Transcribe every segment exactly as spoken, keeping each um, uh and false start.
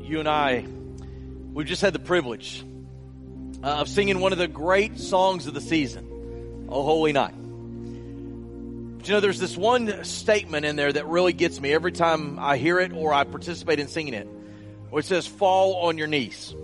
you and I, we've just had the privilege uh, of singing one of the great songs of the season, O Holy Night. But you know, there's this one statement in there that really gets me every time I hear it or I participate in singing it, where it says, fall on your knees.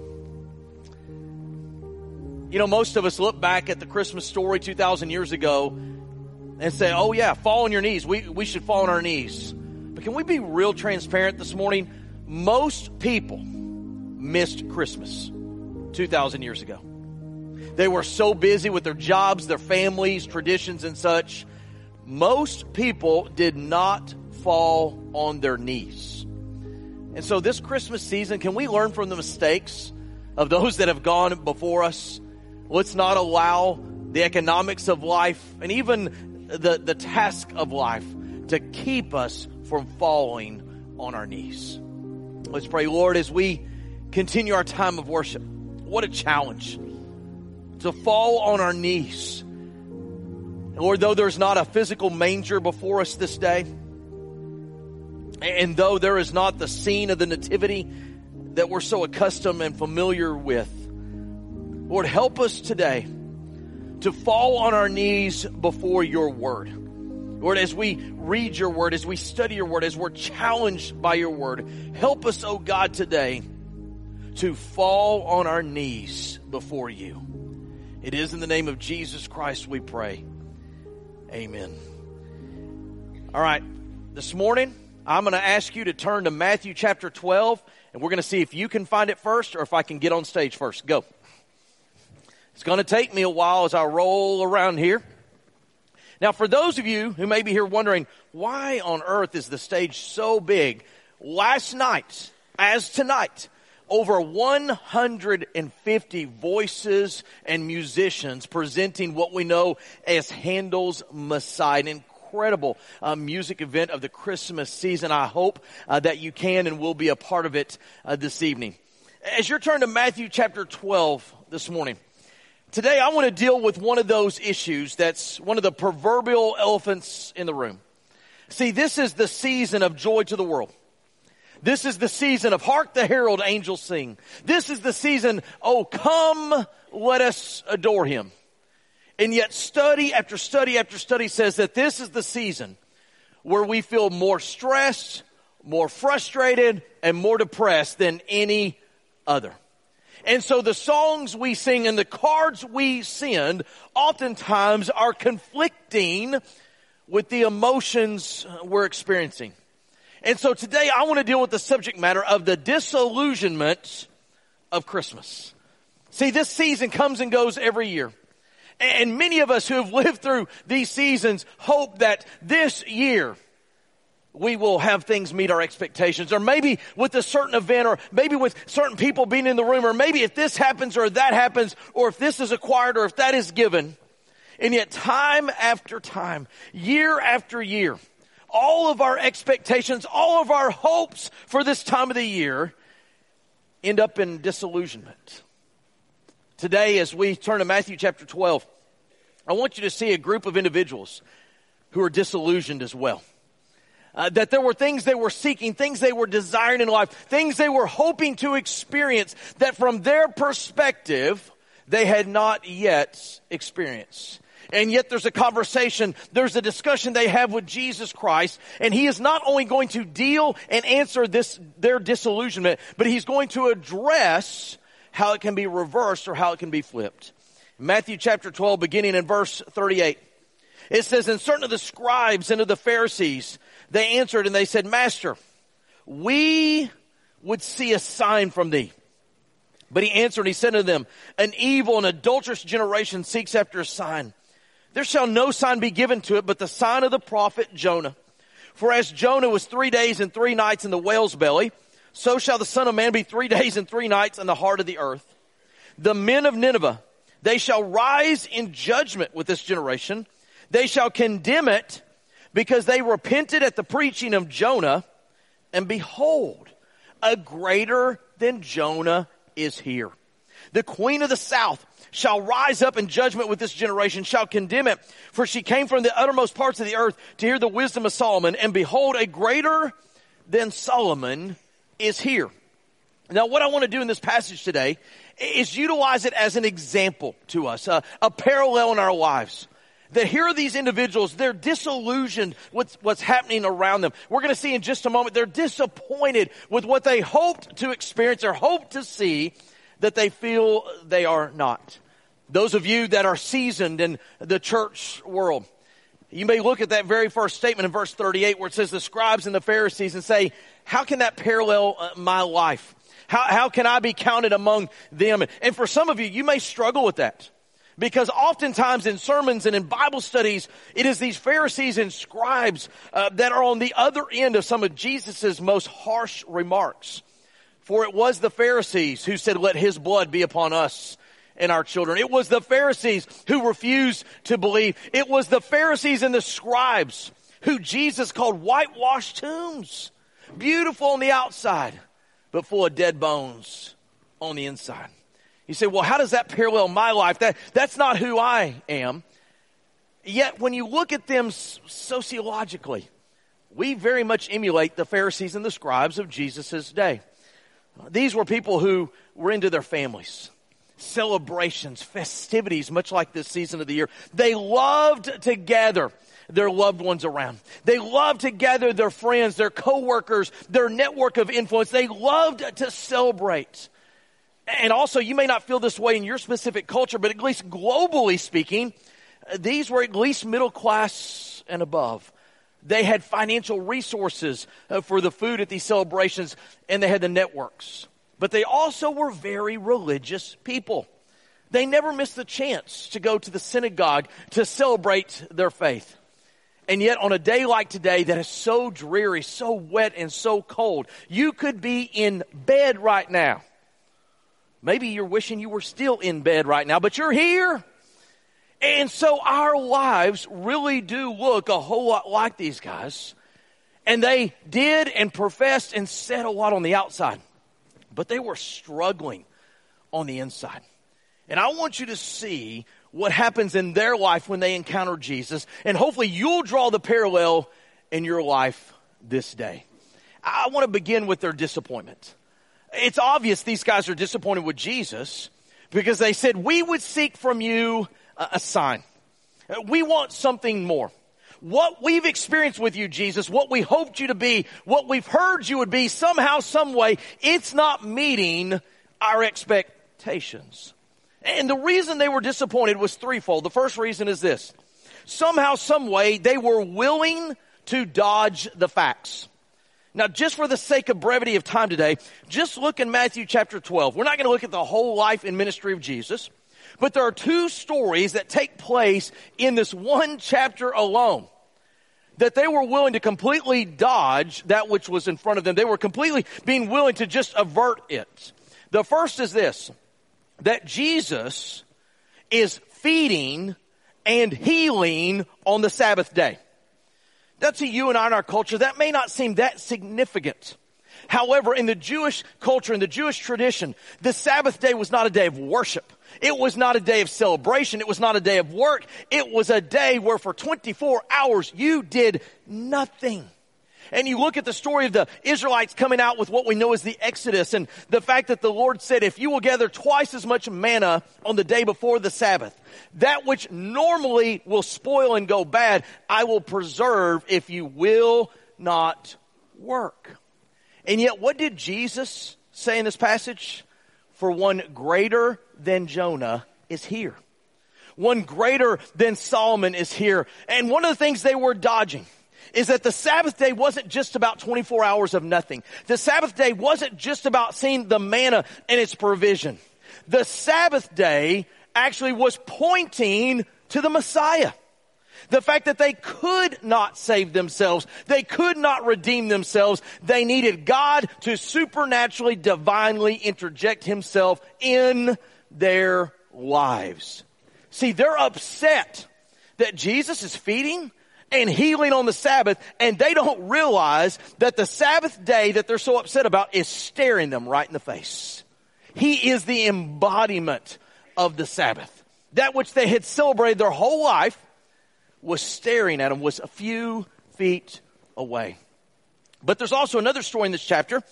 You know, most of us look back at the Christmas story two thousand years ago and say, oh yeah, fall on your knees. We, we should fall on our knees. But can we be real transparent this morning? Most people missed Christmas two thousand years ago. They were so busy with their jobs, their families, traditions, and such. Most people did not fall on their knees. And so this Christmas season, can we learn from the mistakes of those that have gone before us? Let's not allow the economics of life and even the, the task of life to keep us from falling on our knees. Let's pray. Lord, as we continue our time of worship, what a challenge to fall on our knees. And Lord, though there's not a physical manger before us this day, and though there is not the scene of the nativity that we're so accustomed and familiar with, Lord, help us today to fall on our knees before your word. Lord, as we read your word, as we study your word, as we're challenged by your word, help us, oh God, today to fall on our knees before you. It is in the name of Jesus Christ we pray. Amen. All right, this morning I'm going to ask you to turn to Matthew chapter twelve, and we're going to see if you can find it first or if I can get on stage first. Go. It's going to take me a while as I roll around here. Now, for those of you who may be here wondering, why on earth is the stage so big? Last night, as tonight, over one hundred fifty voices and musicians presenting what we know as Handel's Messiah, an incredible uh, music event of the Christmas season. I hope uh, that you can and will be a part of it uh, this evening. As you're turning to Matthew chapter twelve this morning, today I want to deal with one of those issues that's one of the proverbial elephants in the room. See, this is the season of joy to the world. This is the season of hark the herald angels sing. This is the season, oh come, let us adore him. And yet study after study after study says that this is the season where we feel more stressed, more frustrated, and more depressed than any other. And so the songs we sing and the cards we send oftentimes are conflicting with the emotions we're experiencing. And so today I want to deal with the subject matter of the disillusionment of Christmas. See, this season comes and goes every year. And many of us who have lived through these seasons hope that this year we will have things meet our expectations, or maybe with a certain event, or maybe with certain people being in the room, or maybe if this happens or that happens, or if this is acquired or if that is given. And yet time after time, year after year, all of our expectations, all of our hopes for this time of the year end up in disillusionment. Today, as we turn to Matthew chapter twelve, I want you to see a group of individuals who are disillusioned as well. Uh, that there were things they were seeking, things they were desiring in life, things they were hoping to experience that from their perspective, they had not yet experienced. And yet there's a conversation, there's a discussion they have with Jesus Christ, and he is not only going to deal and answer this, their disillusionment, but he's going to address how it can be reversed or how it can be flipped. Matthew chapter twelve, beginning in verse thirty-eight. It says, and certain of the scribes and of the Pharisees, they answered and they said, Master, we would see a sign from thee. But he answered and he said to them, an evil and adulterous generation seeks after a sign. There shall no sign be given to it but the sign of the prophet Jonah. For as Jonah was three days and three nights in the whale's belly, so shall the Son of Man be three days and three nights in the heart of the earth. The men of Nineveh, they shall rise in judgment with this generation. They shall condemn it because they repented at the preaching of Jonah. And behold, a greater than Jonah is here. The queen of the south shall rise up in judgment with this generation, shall condemn it. For she came from the uttermost parts of the earth to hear the wisdom of Solomon. And behold, a greater than Solomon is here. Now, what I want to do in this passage today is utilize it as an example to us, a, a parallel in our lives. That here are these individuals, they're disillusioned with what's happening around them. We're going to see in just a moment, they're disappointed with what they hoped to experience or hoped to see, that they feel they are not. Those of you that are seasoned in the church world, you may look at that very first statement in verse thirty-eight where it says the scribes and the Pharisees and say, how can that parallel uh, my life? How, how can I be counted among them? And for some of you, you may struggle with that. Because oftentimes in sermons and in Bible studies, it is these Pharisees and scribes uh, that are on the other end of some of Jesus' most harsh remarks. For it was the Pharisees who said, let his blood be upon us and our children. It was the Pharisees who refused to believe. It was the Pharisees and the scribes who Jesus called whitewashed tombs. Beautiful on the outside, but full of dead bones on the inside. You say, well, how does that parallel my life? That, that's not who I am. Yet when you look at them sociologically, we very much emulate the Pharisees and the scribes of Jesus' day. These were people who were into their families, celebrations, festivities, much like this season of the year. They loved to gather their loved ones around. They loved to gather their friends, their coworkers, their network of influence. They loved to celebrate. And also, you may not feel this way in your specific culture, but at least globally speaking, these were at least middle class and above. They had financial resources uh, for the food at these celebrations, and they had the networks. But they also were very religious people. They never missed the chance to go to the synagogue to celebrate their faith. And yet on a day like today that is so dreary, so wet, and so cold, you could be in bed right now. Maybe you're wishing you were still in bed right now, but you're here. And so our lives really do look a whole lot like these guys. And they did and professed and said a lot on the outside. But they were struggling on the inside. And I want you to see what happens in their life when they encounter Jesus. And hopefully you'll draw the parallel in your life this day. I want to begin with their disappointment. It's obvious these guys are disappointed with Jesus because they said, we would seek from you a sign. We want something more. What we've experienced with you, Jesus, what we hoped you to be, what we've heard you would be, somehow, some way, it's not meeting our expectations. And the reason they were disappointed was threefold. The first reason is this. Somehow, some way, they were willing to dodge the facts. Now, just for the sake of brevity of time today, just look in Matthew chapter twelve. We're not going to look at the whole life and ministry of Jesus, but there are two stories that take place in this one chapter alone that they were willing to completely dodge that which was in front of them. They were completely being willing to just avert it. The first is this, that Jesus is feeding and healing on the Sabbath day. Now, to you and I in our culture, that may not seem that significant. However, in the Jewish culture, in the Jewish tradition, the Sabbath day was not a day of worship. It was not a day of celebration. It was not a day of work. It was a day where for twenty-four hours you did nothing. And you look at the story of the Israelites coming out with what we know as the Exodus and the fact that the Lord said, if you will gather twice as much manna on the day before the Sabbath, that which normally will spoil and go bad, I will preserve if you will not work. And yet what did Jesus say in this passage? For one greater than Jonah is here. One greater than Solomon is here. And one of the things they were dodging is that the Sabbath day wasn't just about twenty-four hours of nothing. The Sabbath day wasn't just about seeing the manna and its provision. The Sabbath day actually was pointing to the Messiah. The fact that they could not save themselves. They could not redeem themselves. They needed God to supernaturally, divinely interject himself in their lives. See, they're upset that Jesus is feeding and healing on the Sabbath, and they don't realize that the Sabbath day that they're so upset about is staring them right in the face. He is the embodiment of the Sabbath. That which they had celebrated their whole life was staring at them, was a few feet away. But there's also another story in this chapter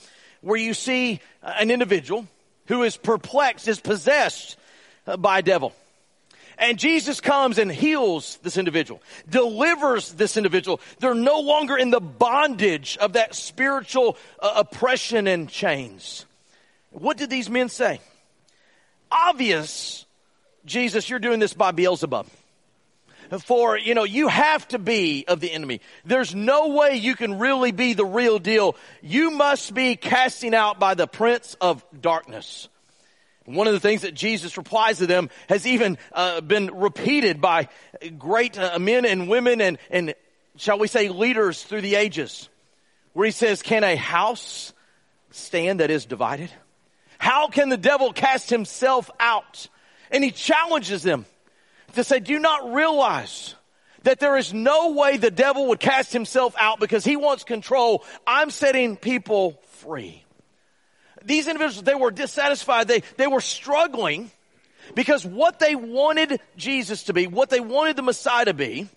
where you see an individual who is perplexed, is possessed by a devil. And Jesus comes and heals this individual, delivers this individual. They're no longer in the bondage of that spiritual uh, oppression and chains. What did these men say? Obvious, Jesus, you're doing this by Beelzebub. For, you know, you have to be of the enemy. There's no way you can really be the real deal. You must be casting out by the prince of darkness. One of the things that Jesus replies to them has even uh, been repeated by great uh, men and women and, and, shall we say, leaders through the ages, where he says, can a house stand that is divided? How can the devil cast himself out? And he challenges them to say, do you not realize that there is no way the devil would cast himself out because he wants control? I'm setting people free. These individuals, they were dissatisfied. They, they were struggling because what they wanted Jesus to be, what they wanted the Messiah to be,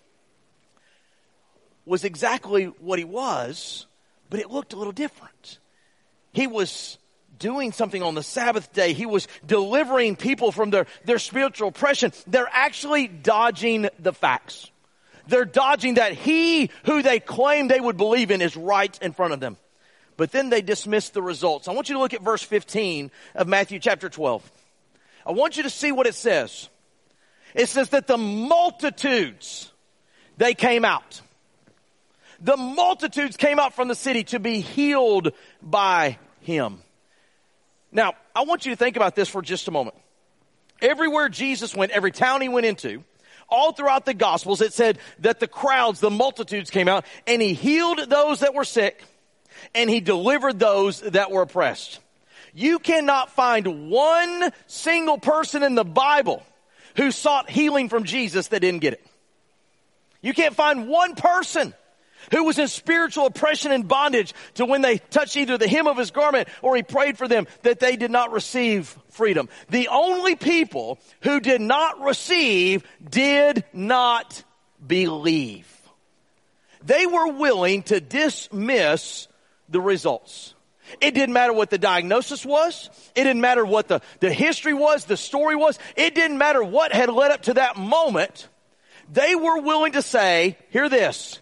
was exactly what he was, but it looked a little different. He was doing something on the Sabbath day. He was delivering people from their, their spiritual oppression. They're actually dodging the facts. They're dodging that he who they claim they would believe in is right in front of them. But then they dismiss the results. I want you to look at verse fifteen of Matthew chapter twelve. I want you to see what it says. It says that the multitudes, they came out. The multitudes came out from the city to be healed by him. Now, I want you to think about this for just a moment. Everywhere Jesus went, every town he went into, all throughout the Gospels, it said that the crowds, the multitudes came out, and he healed those that were sick, and he delivered those that were oppressed. You cannot find one single person in the Bible who sought healing from Jesus that didn't get it. You can't find one person who was in spiritual oppression and bondage to when they touched either the hem of his garment or he prayed for them that they did not receive freedom. The only people who did not receive did not believe. They were willing to dismiss the results. It didn't matter what the diagnosis was. It didn't matter what the, the history was, the story was. It didn't matter what had led up to that moment. They were willing to say, hear this,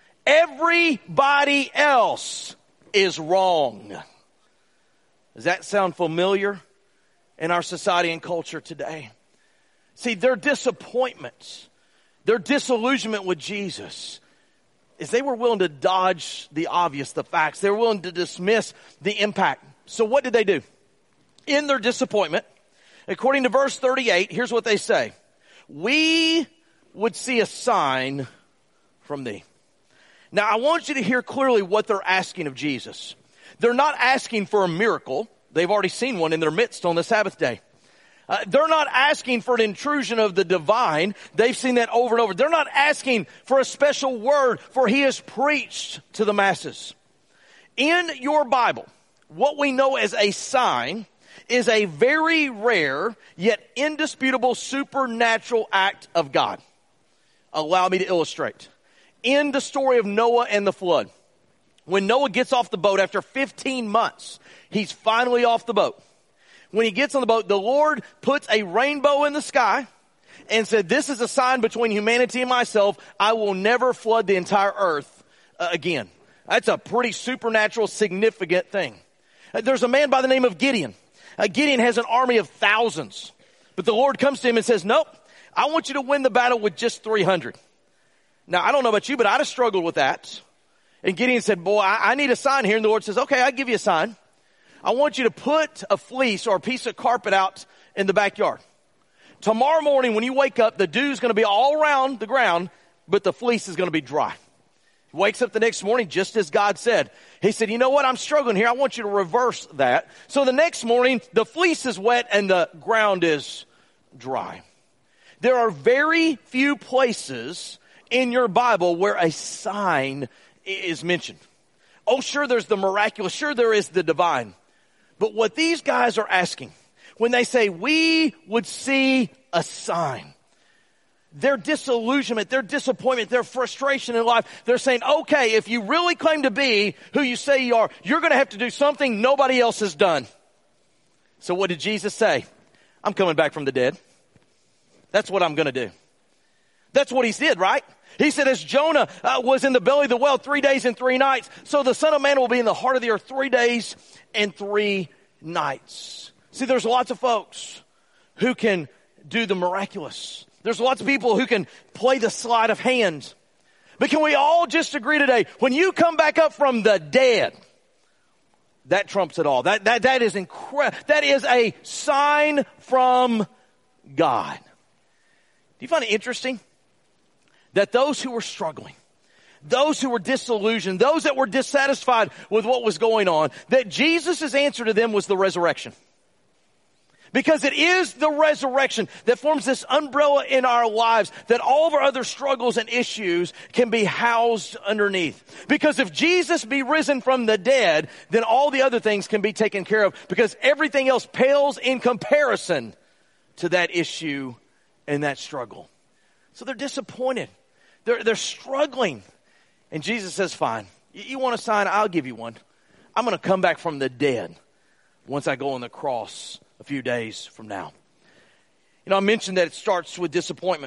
everybody else is wrong. Does that sound familiar in our society and culture today? See, their disappointment, their disillusionment with Jesus is they were willing to dodge the obvious, the facts. They were willing to dismiss the impact. So what did they do? In their disappointment, according to verse thirty-eight, here's what they say. We would see a sign from thee. Now, I want you to hear clearly what they're asking of Jesus. They're not asking for a miracle. They've already seen one in their midst on the Sabbath day. Uh, they're not asking for an intrusion of the divine. They've seen that over and over. They're not asking for a special word, for he has preached to the masses. In your Bible, what we know as a sign is a very rare yet indisputable supernatural act of God. Allow me to illustrate. In the story of Noah and the flood, when Noah gets off the boat after fifteen months, he's finally off the boat. When he gets on the boat, the Lord puts a rainbow in the sky and said, this is a sign between humanity and myself. I will never flood the entire earth uh, again. That's a pretty supernatural, significant thing. Uh, there's a man by the name of Gideon. Uh, Gideon has an army of thousands. But the Lord comes to him and says, nope, I want you to win the battle with just three hundred. Now, I don't know about you, but I'd have struggled with that. And Gideon said, boy, I, I need a sign here. And the Lord says, okay, I'll give you a sign. I want you to put a fleece or a piece of carpet out in the backyard. Tomorrow morning when you wake up, the dew's going to be all around the ground, but the fleece is going to be dry. He wakes up the next morning just as God said. He said, you know what? I'm struggling here. I want you to reverse that. So the next morning, the fleece is wet and the ground is dry. There are very few places in your Bible where a sign is mentioned. Oh, sure, there's the miraculous. Sure, there is the divine. But what these guys are asking, when they say we would see a sign, their disillusionment, their disappointment, their frustration in life, they're saying, okay, if you really claim to be who you say you are, you're going to have to do something nobody else has done. So what did Jesus say? I'm coming back from the dead. That's what I'm going to do. That's what he did, right? He said, as Jonah uh, was in the belly of the whale three days and three nights, so the Son of Man will be in the heart of the earth three days and three nights. See, there's lots of folks who can do the miraculous. There's lots of people who can play the sleight of hand. But can we all just agree today, when you come back up from the dead, that trumps it all. That, that, that is incredible. That is a sign from God. Do you find it interesting that those who were struggling, those who were disillusioned, those that were dissatisfied with what was going on, that Jesus' answer to them was the resurrection? Because it is the resurrection that forms this umbrella in our lives that all of our other struggles and issues can be housed underneath. Because if Jesus be risen from the dead, then all the other things can be taken care of, because everything else pales in comparison to that issue and that struggle. So they're disappointed. They're, they're struggling. And Jesus says, fine, you, you want a sign? I'll give you one. I'm going to come back from the dead once I go on the cross a few days from now. You know, I mentioned that it starts with disappointment,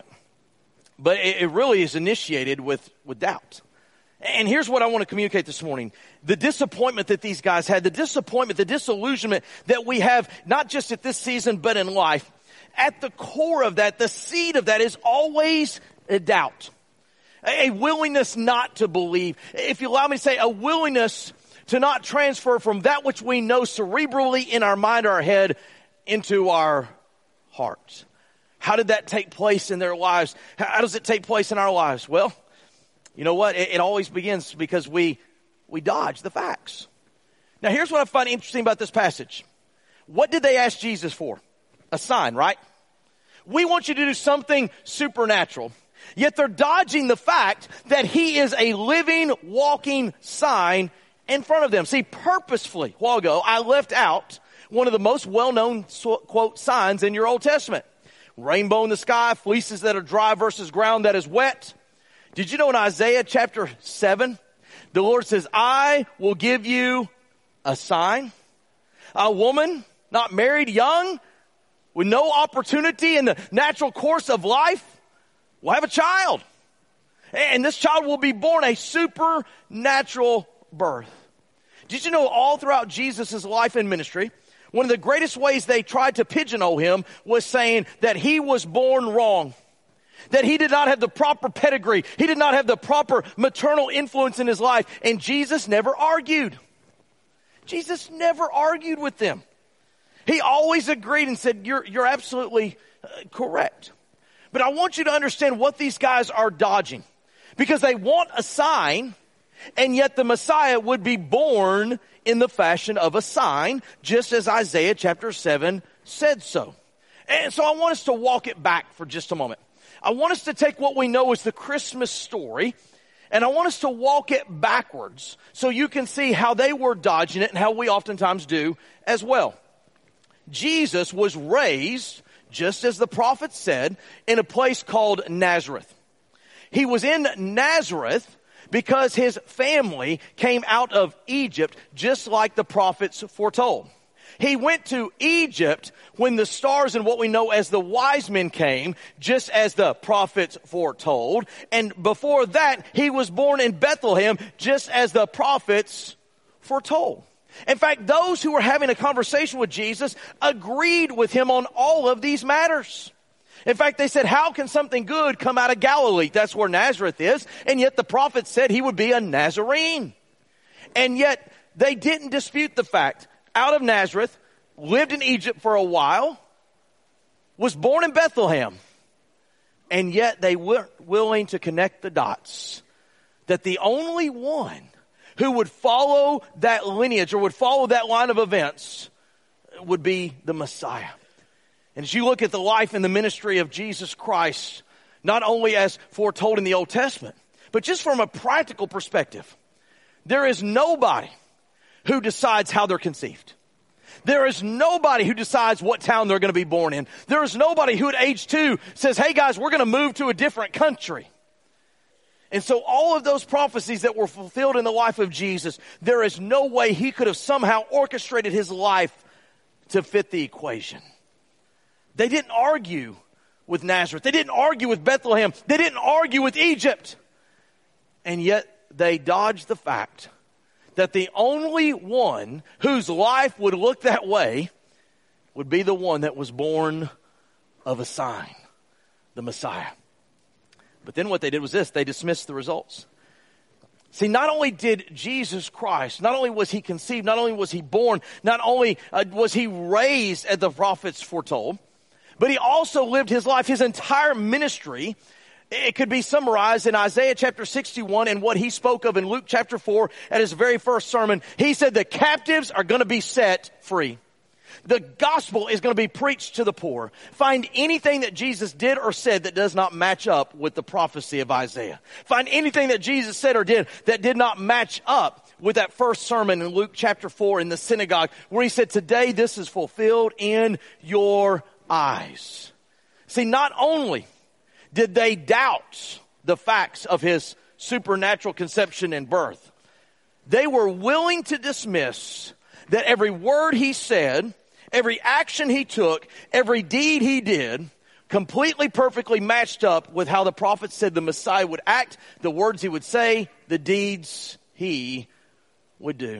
but it, it really is initiated with, with doubt. And here's what I want to communicate this morning. The disappointment that these guys had, the disappointment, the disillusionment that we have, not just at this season, but in life, at the core of that, the seed of that is always a doubt. A, a willingness not to believe. If you allow me to say, a willingness to not transfer from that which we know cerebrally in our mind or our head into our hearts. How did that take place in their lives? How does it take place in our lives? Well, you know what? It, it always begins because we we dodge the facts. Now, here's what I find interesting about this passage. What did they ask Jesus for? A sign, right? We want you to do something supernatural. Yet they're dodging the fact that he is a living, walking sign in front of them. See, purposefully, a while ago, I left out one of the most well-known, quote, signs in your Old Testament. Rainbow in the sky, fleeces that are dry versus ground that is wet. Did you know in Isaiah chapter seven, the Lord says, I will give you a sign. A woman, not married, young, with no opportunity in the natural course of life, will have a child. And this child will be born a supernatural birth. Did you know all throughout Jesus' life and ministry, one of the greatest ways they tried to pigeonhole him was saying that he was born wrong, that he did not have the proper pedigree, he did not have the proper maternal influence in his life, and Jesus never argued. Jesus never argued with them. He always agreed and said, you're, you're absolutely uh, correct. But I want you to understand what these guys are dodging, because they want a sign, and yet the Messiah would be born in the fashion of a sign, just as Isaiah chapter seven said so. And so I want us to walk it back for just a moment. I want us to take what we know as the Christmas story, and I want us to walk it backwards so you can see how they were dodging it and how we oftentimes do as well. Jesus was raised, just as the prophet said, in a place called Nazareth. He was in Nazareth because his family came out of Egypt, just like the prophets foretold. He went to Egypt when the stars and what we know as the wise men came, just as the prophets foretold. And before that, he was born in Bethlehem, just as the prophets foretold. In fact, those who were having a conversation with Jesus agreed with him on all of these matters. In fact, they said, how can something good come out of Galilee? That's where Nazareth is. And yet the prophet said he would be a Nazarene. And yet they didn't dispute the fact. Out of Nazareth, lived in Egypt for a while, was born in Bethlehem. And yet they weren't willing to connect the dots. That the only one who would follow that lineage or would follow that line of events would be the Messiah. And as you look at the life and the ministry of Jesus Christ, not only as foretold in the Old Testament, but just from a practical perspective, there is nobody who decides how they're conceived. There is nobody who decides what town they're going to be born in. There is nobody who at age two says, hey guys, we're going to move to a different country. And so all of those prophecies that were fulfilled in the life of Jesus, there is no way he could have somehow orchestrated his life to fit the equation. They didn't argue with Nazareth. They didn't argue with Bethlehem. They didn't argue with Egypt. And yet they dodged the fact that the only one whose life would look that way would be the one that was born of a sign, the Messiah. But then what they did was this: they dismissed the results. See, not only did Jesus Christ, not only was he conceived, not only was he born, not only uh, was he raised as the prophets foretold, but he also lived his life, his entire ministry. It could be summarized in Isaiah chapter sixty-one and what he spoke of in Luke chapter four at his very first sermon. He said the captives are going to be set free. The gospel is going to be preached to the poor. Find anything that Jesus did or said that does not match up with the prophecy of Isaiah. Find anything that Jesus said or did that did not match up with that first sermon in Luke chapter four in the synagogue where he said, today this is fulfilled in your eyes. See, not only did they doubt the facts of his supernatural conception and birth, they were willing to dismiss that every word he said, every action he took, every deed he did, completely perfectly matched up with how the prophet said the Messiah would act, the words he would say, the deeds he would do.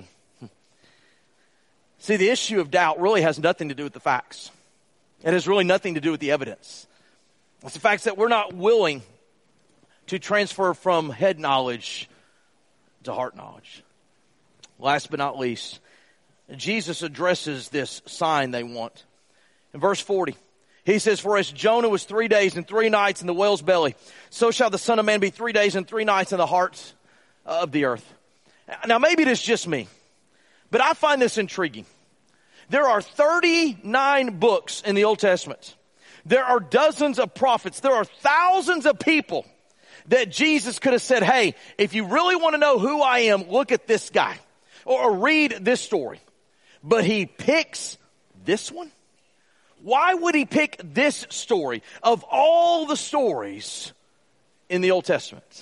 See, the issue of doubt really has nothing to do with the facts. It has really nothing to do with the evidence. It's the fact that we're not willing to transfer from head knowledge to heart knowledge. Last but not least, Jesus addresses this sign they want. In verse forty, he says, for as Jonah was three days and three nights in the whale's belly, so shall the Son of Man be three days and three nights in the hearts of the earth. Now maybe it is just me, but I find this intriguing. There are thirty-nine books in the Old Testament. There are dozens of prophets. There are thousands of people that Jesus could have said, hey, if you really want to know who I am, look at this guy or read this story. But he picks this one? Why would he pick this story of all the stories in the Old Testament?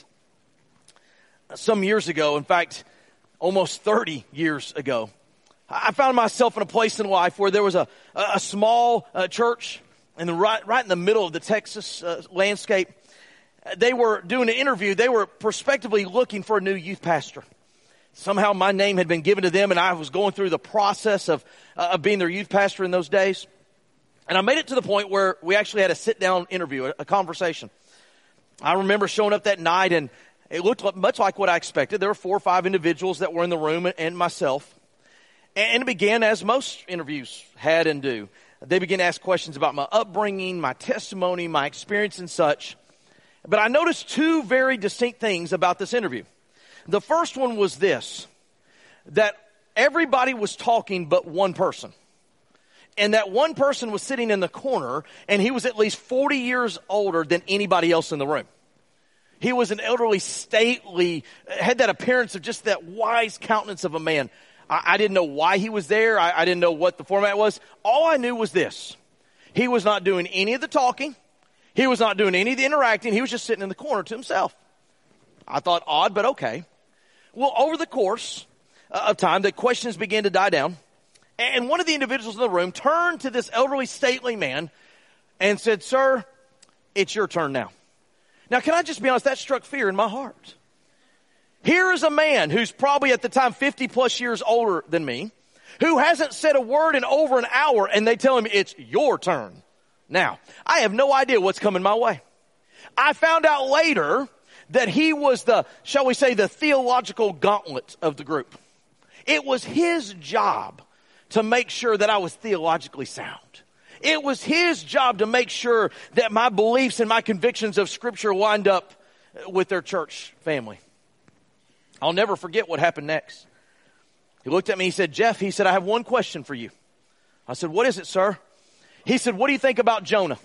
Some years ago, in fact, almost thirty years ago, I found myself in a place in life where there was a, a small uh, church in the right, right in the middle of the Texas uh, landscape. They were doing an interview. They were prospectively looking for a new youth pastor. Somehow my name had been given to them, and I was going through the process of, uh, of being their youth pastor in those days. And I made it to the point where we actually had a sit-down interview, a, a conversation. I remember showing up that night, and it looked much like what I expected. There were four or five individuals that were in the room and myself. And it began as most interviews had and do. They began to ask questions about my upbringing, my testimony, my experience and such. But I noticed two very distinct things about this interview. The first one was this, that everybody was talking but one person. And that one person was sitting in the corner, and he was at least forty years older than anybody else in the room. He was an elderly, stately, had that appearance of just that wise countenance of a man. I, I didn't know why he was there. I, I didn't know what the format was. All I knew was this. He was not doing any of the talking. He was not doing any of the interacting. He was just sitting in the corner to himself. I thought, odd, but okay. Well, over the course of time, the questions began to die down. And one of the individuals in the room turned to this elderly, stately man and said, sir, it's your turn now. Now, can I just be honest? That struck fear in my heart. Here is a man who's probably at the time fifty plus years older than me, who hasn't said a word in over an hour, and they tell him it's your turn. Now, I have no idea what's coming my way. I found out later that he was the, shall we say, the theological gauntlet of the group. It was his job to make sure that I was theologically sound. It was his job to make sure that my beliefs and my convictions of Scripture lined up with their church family. I'll never forget what happened next. He looked at me, he said, Jeff, he said, I have one question for you. I said, what is it, sir? He said, what do you think about Jonah?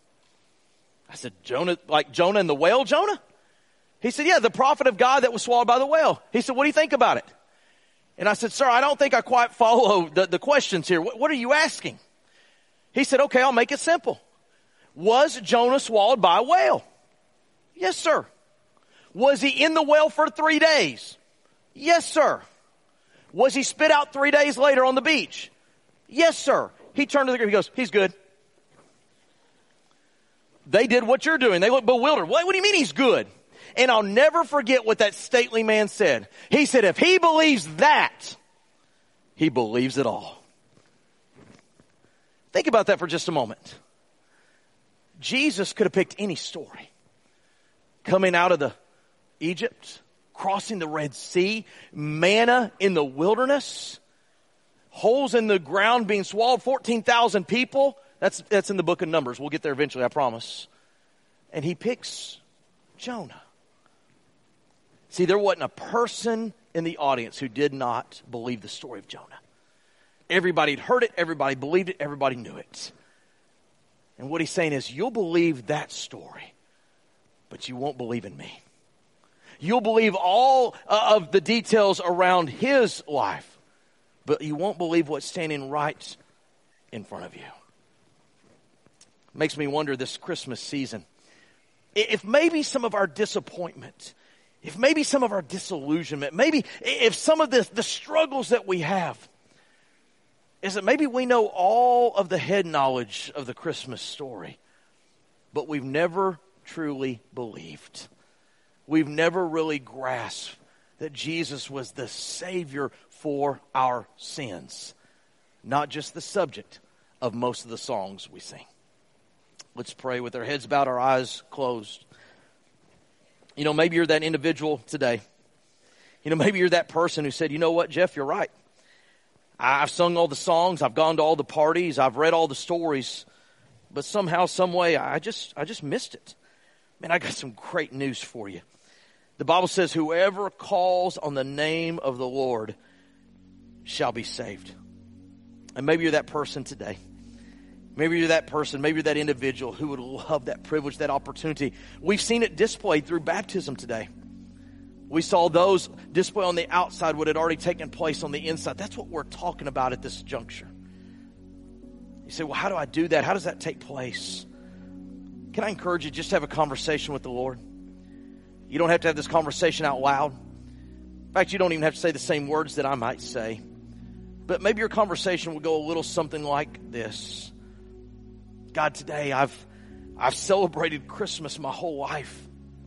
I said, Jonah, like Jonah and the whale, Jonah? He said, yeah, the prophet of God that was swallowed by the whale. He said, what do you think about it? And I said, sir, I don't think I quite follow the, the questions here. What, what are you asking? He said, okay, I'll make it simple. Was Jonah swallowed by a whale? Yes, sir. Was he in the whale for three days? Yes, sir. Was he spit out three days later on the beach? Yes, sir. He turned to the group, he goes, he's good. They did what you're doing. They looked bewildered. What, what do you mean he's good? And I'll never forget what that stately man said. He said, if he believes that, he believes it all. Think about that for just a moment. Jesus could have picked any story. Coming out of the Egypt, crossing the Red Sea, manna in the wilderness, holes in the ground being swallowed, fourteen thousand people. That's, that's in the book of Numbers. We'll get there eventually, I promise. And he picks Jonah. See, there wasn't a person in the audience who did not believe the story of Jonah. Everybody had heard it, everybody believed it, everybody knew it. And what he's saying is, you'll believe that story, but you won't believe in me. You'll believe all of the details around his life, but you won't believe what's standing right in front of you. Makes me wonder this Christmas season, if maybe some of our disappointment, if maybe some of our disillusionment, maybe if some of the, the struggles that we have, is that maybe we know all of the head knowledge of the Christmas story, but we've never truly believed. We've never really grasped that Jesus was the Savior for our sins, not just the subject of most of the songs we sing. Let's pray with our heads bowed, our eyes closed. You know, maybe you're that individual today. You know, maybe you're that person who said, you know what, Jeff, you're right. I've sung all the songs, I've gone to all the parties, I've read all the stories, but somehow, some way, I just, I just missed it. Man, I got some great news for you. The Bible says, whoever calls on the name of the Lord shall be saved. And maybe you're that person today. Maybe you're that person, maybe you're that individual who would love that privilege, that opportunity. We've seen it displayed through baptism today. We saw those display on the outside what had already taken place on the inside. That's what we're talking about at this juncture. You say, well, how do I do that? How does that take place? Can I encourage you just to have a conversation with the Lord? You don't have to have this conversation out loud. In fact, you don't even have to say the same words that I might say. But maybe your conversation will go a little something like this. God, today I've I've celebrated Christmas my whole life.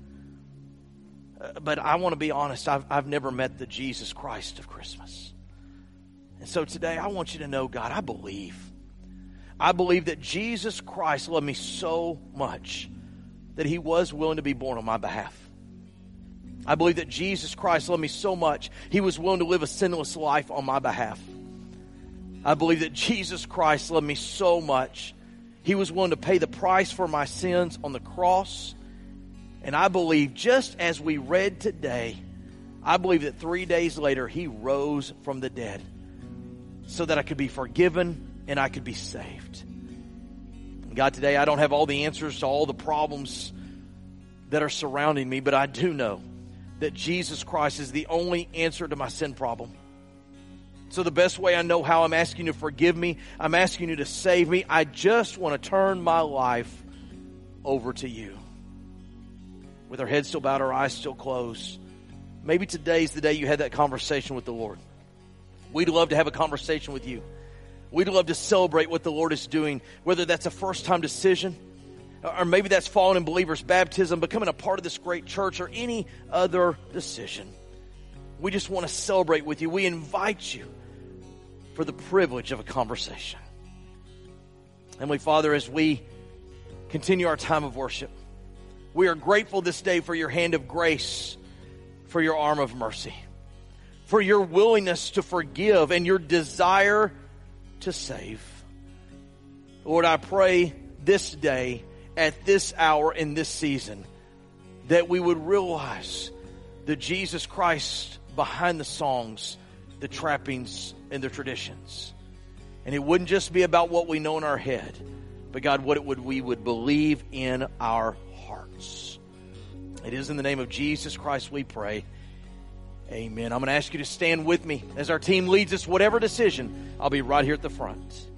Uh, but I want to be honest, I've I've never met the Jesus Christ of Christmas. And so today I want you to know, God, I believe. I believe that Jesus Christ loved me so much that he was willing to be born on my behalf. I believe that Jesus Christ loved me so much, he was willing to live a sinless life on my behalf. I believe that Jesus Christ loved me so much, he was willing to pay the price for my sins on the cross. And I believe, just as we read today, I believe that three days later, he rose from the dead so that I could be forgiven and I could be saved. God, today I don't have all the answers to all the problems that are surrounding me, but I do know that Jesus Christ is the only answer to my sin problem. So the best way I know how, I'm asking you to forgive me. I'm asking you to save me. I just want to turn my life over to you. With our heads still bowed, our eyes still closed. Maybe today's the day you had that conversation with the Lord. We'd love to have a conversation with you. We'd love to celebrate what the Lord is doing, whether that's a first-time decision, or maybe that's fallen in believers' baptism, becoming a part of this great church, or any other decision. We just want to celebrate with you. We invite you for the privilege of a conversation. Heavenly Father, as we continue our time of worship, we are grateful this day for your hand of grace, for your arm of mercy, for your willingness to forgive and your desire to save. Lord, I pray this day, at this hour, in this season, that we would realize the Jesus Christ behind the songs, the trappings, and the traditions. And it wouldn't just be about what we know in our head, but God, what it would we would believe in our hearts. It is in the name of Jesus Christ we pray. Amen. I'm going to ask you to stand with me as our team leads us, whatever decision. I'll be right here at the front.